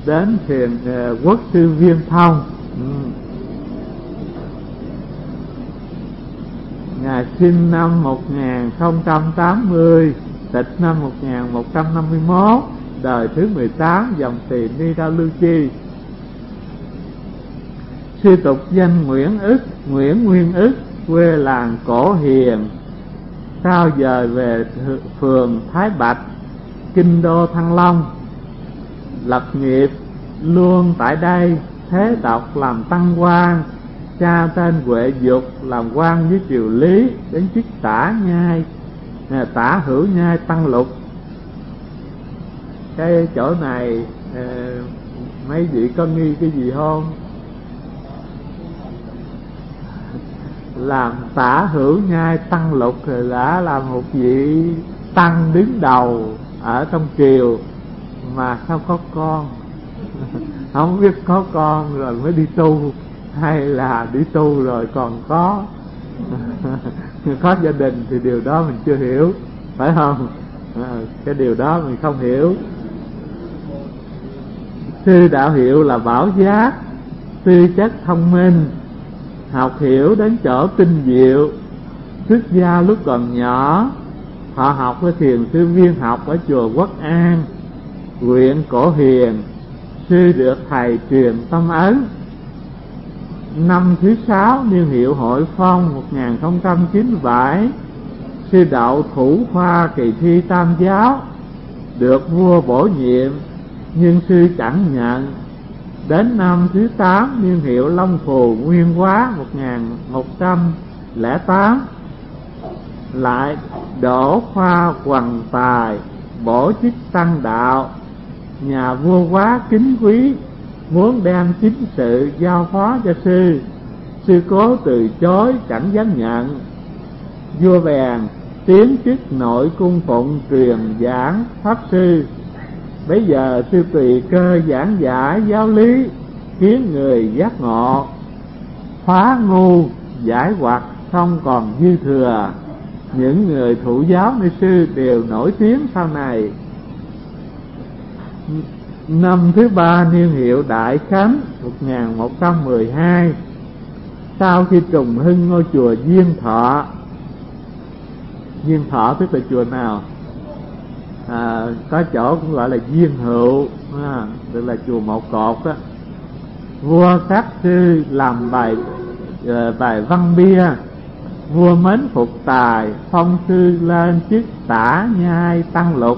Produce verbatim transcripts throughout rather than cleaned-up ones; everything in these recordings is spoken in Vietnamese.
đến thiền uh, quốc sư Viên Thông. ừ. Ngài sinh năm một nghìn không trăm tám mươi, tịch năm một nghìn một trăm năm mươi mốt, đời thứ mười tám, dòng tỳ Ni Đao Lưu Chi. Sư tục danh Nguyễn Ức, Nguyễn Nguyên Ức, quê làng Cổ Hiền, sau dời về phường Thái Bạch, kinh đô Thăng Long, lập nghiệp luôn tại đây. Thế tộc làm tăng quan, cha tên Huệ Dục, làm quan với triều Lý, đến chức tả nhai, tả hữu nhai Tăng Lục. Cái chỗ này mấy vị có nghi cái gì không? Làm tả hữu nhai Tăng Lục thì đã là một vị tăng đứng đầu ở trong triều, mà sao có con? Không biết có con rồi mới đi tu, hay là đi tu rồi còn có có gia đình, thì điều đó mình chưa hiểu, phải không? À, cái điều đó mình không hiểu. Sư đạo hiệu là Bảo Giác, tư chất thông minh, học hiểu đến chỗ tinh diệu. Xuất gia lúc còn nhỏ, họ học với thiền sư Viên Học ở chùa Quốc An, huyện Cổ Hiền. Sư được thầy truyền tâm ấn. Năm thứ sáu niên hiệu Hội Phong một nghìn không trăm chín mươi bảy, sư đậu thủ khoa kỳ thi Tam Giáo, được vua bổ nhiệm, nhưng sư chẳng nhận. Đến năm thứ tám niên hiệu Long Phù Nguyên Hóa một nghìn một trăm lẻ tám, lại đỗ khoa Hoằng Tài, bổ chức tăng đạo. Nhà vua Quá kính quý, muốn đem chính sự giao phó cho sư. Sư cố từ chối, chẳng dám nhận. Vua bèn tiến chức nội cung phụng truyền giảng pháp sư. Bây giờ sư tùy cơ giảng giải giáo lý, khiến người giác ngộ, phá ngu giải hoặc, không còn dư thừa. Những người thụ giáo nơi sư đều nổi tiếng sau này. Năm thứ ba niên hiệu Đại Khánh một nghìn một trăm mười hai, sau khi trùng hưng ngôi chùa Diên Thọ. Diên Thọ tức là chùa nào? À, có chỗ cũng gọi là Diên Hữu, à, tức là chùa Một Cột đó. Vua các sư làm bài uh, bài văn bia. Vua mến phục tài, phong sư lên chức tả nhai Tăng Lục.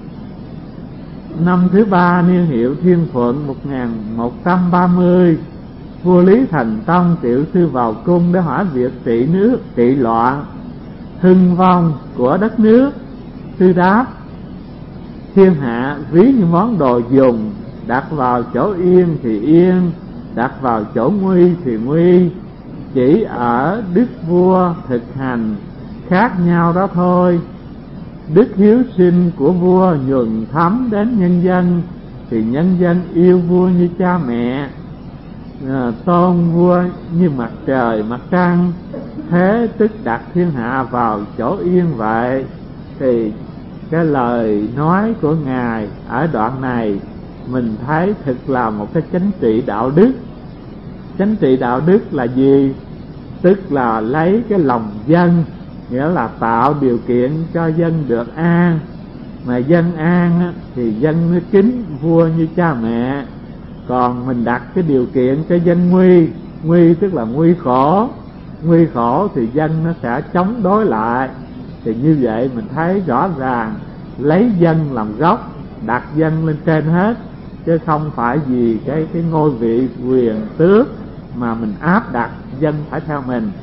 Năm thứ ba niên hiệu Thiên Thuận một nghìn một trăm ba mươi, vua Lý Thành Tông triệu sư vào cung để hỏi việc trị nước, trị loạn, hưng vong của đất nước. Sư đáp: thiên hạ ví như món đồ dùng, đặt vào chỗ yên thì yên, đặt vào chỗ nguy thì nguy, chỉ ở đức vua thực hành khác nhau đó thôi. Đức hiếu sinh của vua nhuần thấm đến nhân dân, thì nhân dân yêu vua như cha mẹ, à, tôn vua như mặt trời mặt trăng, thế tức đặt thiên hạ vào chỗ yên vậy. Thì cái lời nói của Ngài ở đoạn này mình thấy thực là một cái chánh trị đạo đức. Chánh trị đạo đức là gì? Tức là lấy cái lòng dân, nghĩa là tạo điều kiện cho dân được an. Mà dân an thì dân mới kính vua như cha mẹ. Còn mình đặt cái điều kiện cho dân nguy, nguy tức là nguy khổ, nguy khổ thì dân nó sẽ chống đối lại. Thì như vậy mình thấy rõ ràng lấy dân làm gốc, đặt dân lên trên hết, chứ không phải vì cái cái ngôi vị quyền tước mà mình áp đặt dân phải theo mình.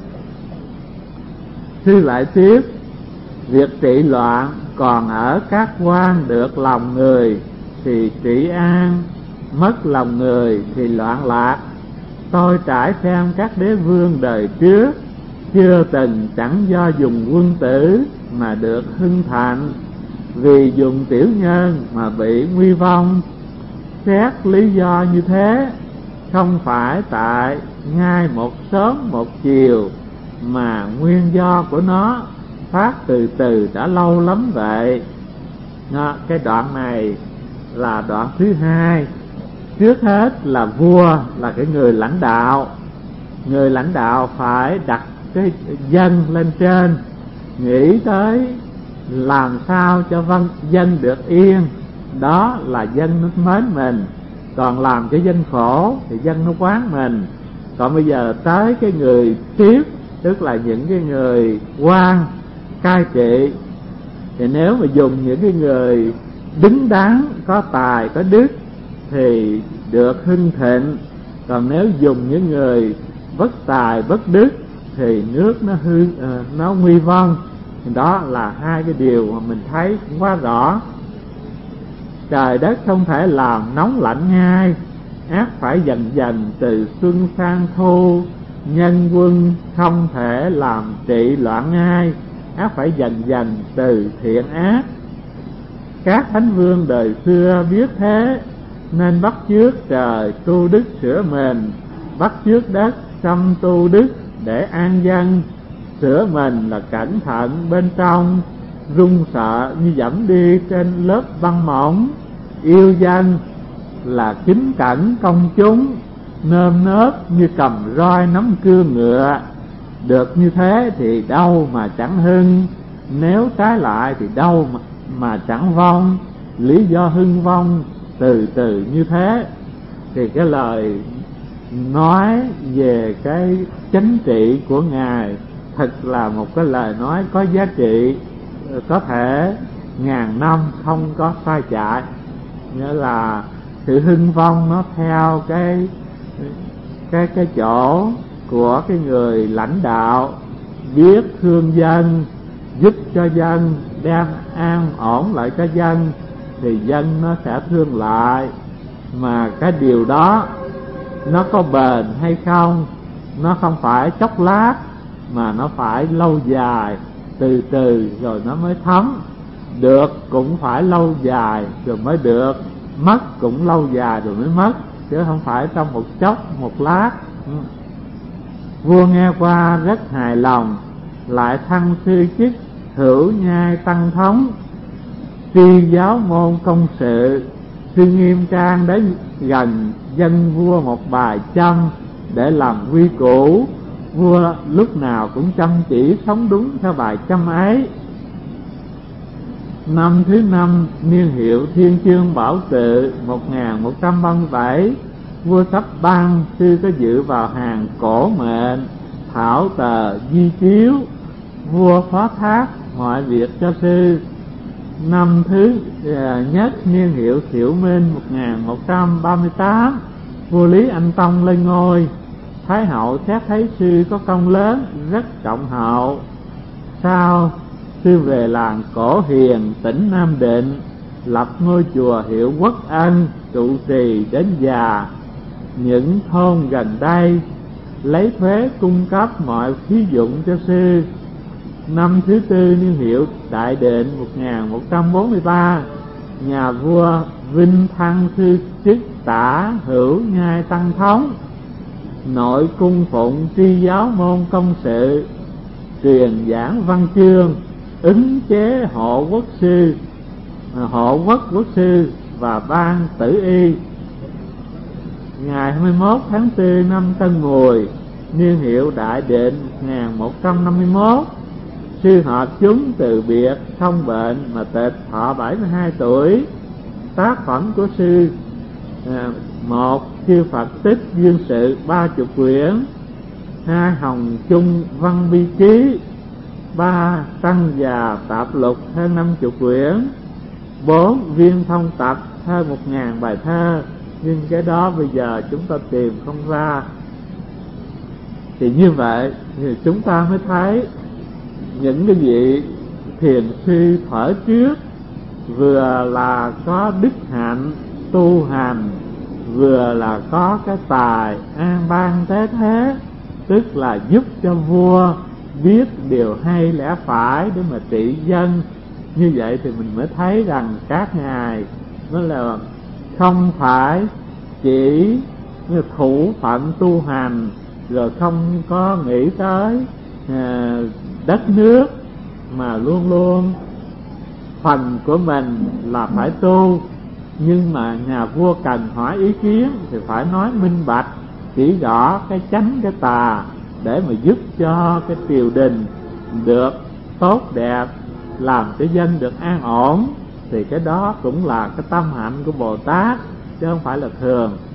Sư lại tiếp: việc trị loạn còn ở các quan được lòng người thì trị an, mất lòng người thì loạn lạc. Tôi trải xem các đế vương đời trước, chưa từng chẳng do dùng quân tử mà được hưng thịnh, vì dùng tiểu nhân mà bị nguy vong. Xét lý do như thế, không phải tại ngay một sớm một chiều, mà nguyên do của nó phát từ từ đã lâu lắm vậy. Đó, cái đoạn này là đoạn thứ hai. trước hết là vua là cái người lãnh đạo. Người lãnh đạo phải đặt cái dân lên trên, nghĩ tới làm sao cho văn dân được yên, đó là dân nó mến mình. Còn làm cho dân khổ thì dân nó quán mình. Còn bây giờ tới cái người tiếp, tức là những cái người quan cai trị, thì nếu mà dùng những cái người đứng đắn, có tài, có đức thì được hưng thịnh. Còn nếu dùng những người bất tài, bất đức thì nước nó hư, nó nguy vong. Đó là hai cái điều mà mình thấy cũng quá rõ. Trời đất không thể làm nóng lạnh ngay, ác phải dần dần từ xuân sang thu. Nhân quân không thể làm trị loạn ngay, ác phải dần dần từ thiện ác. Các thánh vương đời xưa biết thế, nên bắt chước trời tu đức sửa mình, bắt chước đất xâm tu đức để an dân. Sửa mình là cẩn thận bên trong, run sợ như dẫm đi trên lớp băng mỏng. Yêu dân là kính cẩn công chúng, nơm nớp như cầm roi nắm cương ngựa. Được như thế thì đâu mà chẳng hưng, nếu trái lại thì đâu mà, mà chẳng vong. Lý do hưng vong từ từ như thế. Thì cái lời nói về cái chánh trị của Ngài thật là một cái lời nói có giá trị, có thể ngàn năm không có sai chạy. Nghĩa là sự hưng vong nó theo cái cái cái chỗ của cái người lãnh đạo biết thương dân, giúp cho dân, đem an ổn lại cho dân thì dân nó sẽ thương lại. Mà cái điều đó nó có bền hay không, nó không phải chốc lát mà nó phải lâu dài, từ từ rồi nó mới thấm. Được cũng phải lâu dài rồi mới được, mất cũng lâu dài rồi mới mất, chứ không phải trong một chốc một lát. Vua nghe qua rất hài lòng, lại thăng sư chức hữu nhai tăng thống. Tri giáo môn công sự, sư nghiêm trang đến gần dân vua một bài châm để làm quy củ. Vua lúc nào cũng chăm chỉ sống đúng theo bài châm ấy. Năm thứ năm niên hiệu Thiên Chương Bảo Tự một nghìn một trăm ba mươi bảy, vua sắp ban, sư có dự vào hàng cổ mệnh, thảo tờ di chiếu. Vua phó thác mọi việc cho sư. Năm thứ nhất niên hiệu Thiệu Minh một nghìn một trăm ba mươi tám, vua Lý Anh Tông lên ngôi. Thái hậu xét thấy sư có công lớn, rất trọng hậu. Sau sư về làng Cổ Hiền, tỉnh Nam Định, lập ngôi chùa hiệu Quốc Ân, trụ trì đến già. Những thôn gần đây lấy thuế cung cấp mọi thí dụng cho sư. Năm thứ tư niên hiệu Đại Định một nghìn một trăm bốn mươi ba, nhà vua vinh thăng sư chức tả hữu nhai tăng thống. Nội cung phụng tri giáo môn công sự, truyền giảng văn chương, ứng chế hộ quốc sư, hộ quốc quốc sư và ban tử y. Ngày hai mươi mốt tháng tư năm Tân Mùi, niên hiệu Đại Định một nghìn một trăm năm mươi mốt, sư họp chúng từ biệt không bệnh mà tịch, thọ bảy mươi hai tuổi. Tác phẩm của sư: à, một chư Phật tích duyên sự ba chục quyển, hai hồng chung văn bi ký, ba tăng già tạp lục hơn năm chục quyển, bốn viên thông tập hơn một ngàn bài thơ. Nhưng cái đó bây giờ chúng ta tìm không ra. Thì như vậy thì chúng ta mới thấy những cái vị thiền sư thuở trước vừa là có đức hạnh tu hành, vừa là có cái tài an ban tế thế, tức là giúp cho vua biết điều hay lẽ phải để mà trị dân. Như vậy thì mình mới thấy rằng các ngài nó là không phải chỉ thủ phận tu hành rồi không có nghĩ tới à, đất nước, mà luôn luôn phần của mình là phải tu. Nhưng mà nhà vua cần hỏi ý kiến thì phải nói minh bạch, chỉ rõ cái chánh cái tà, để mà giúp cho cái triều đình được tốt đẹp, làm cho dân được an ổn. Thì cái đó cũng là cái tâm hạnh của Bồ Tát, chứ không phải là thường.